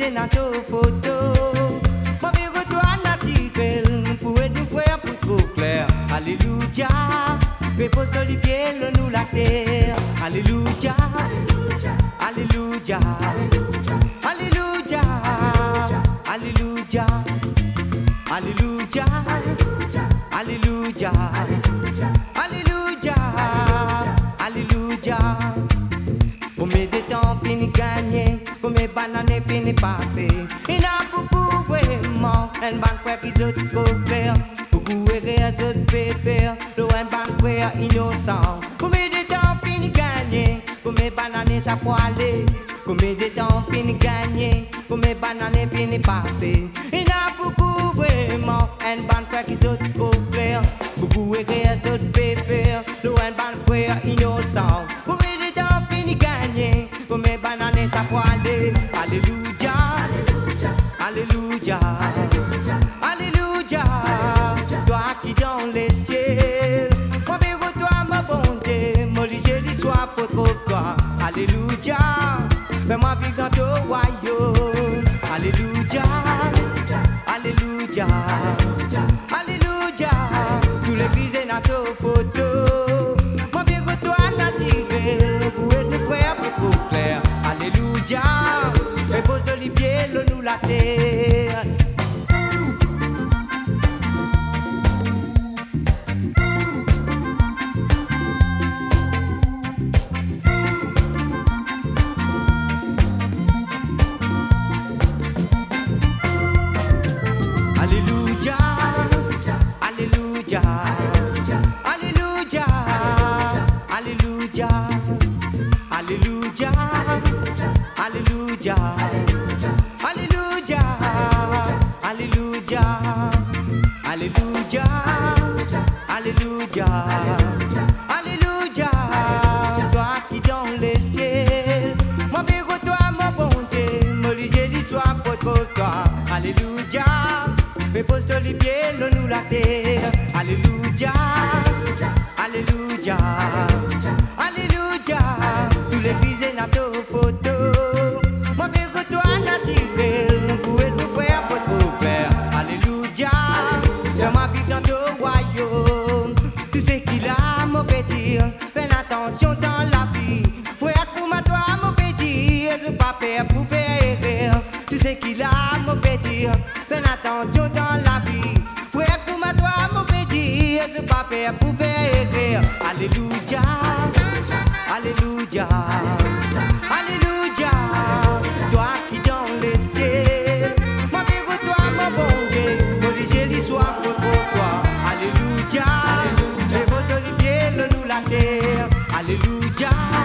visé notre photo. Mon bureau toi naturel, pour être nous frères pour trop clair. Alléluia, repose dans les pieds, le nous la terre. Alléluia, Alléluia, Alléluia, Alléluia, Alléluia, Alléluia, Alléluia, Alléluia. Combien de temps fini gagné, combien de bananes fini passé. Il y a beaucoup vraiment, un ban frère qui se trouve clair. Beaucoup erreurs se faire, le un ban frère innocent. Combien de temps fini gagné, combien de bananes ça poilé. Combien de temps fini gagné, combien de bananes fini passé. Il y a beaucoup vraiment, un ban frère qui se trouve clair. Beaucoup erreurs se faire, le un ban frère innocent. Combien de temps fini gagné, combien de bananes ça poilé. Alléluia, Alléluia, Alléluia, toi qui dans les cieux, mon bureau toi ma bonté, mon lit l'histoire pour trop toi. Alléluia, fais-moi vivre dans ton royaume. Alléluia, Alléluia, Alléluia, tous les visés dans ton photo. Mon bureau toi naturel, pour être frère pour trop clair. Alléluia, repose de les pieds, le nous la terre. Alléluia, Alléluia, Alléluia, Alléluia, Alléluia, Alléluia, Alléluia, Alléluia, Alléluia, Alléluia, Alléluia, toi qui dans les cieux, mon bureau toi mon bon Dieu, mon lit l'histoire pour toi. Alléluia, repose de les pieds, le nous la terre. Alléluia, Alléluia, Alléluia, tous les visés dans ton photo. Mon bureau toi naturel, pour être nous frères pour trop faire. Alléluia, fais-moi vivre dans ton royaume. Tout ce qu'il a mauvais dire, fais attention dans la vie. Frère, pour moi toi mauvais dire, je pas faire pour faire erreur. Tout ce qu'il a mauvais dire, fais attention dans la vie. Frère, pour moi toi mauvais dire, je pas faire pour faire erreur. Alléluia, Alléluia, Alléluia, toi qui dans les cieux, mon bureau toi mon bon Dieu, mon lit l'histoire pour toi. Alléluia, les vos de pieds, le nous la terre. Alléluia.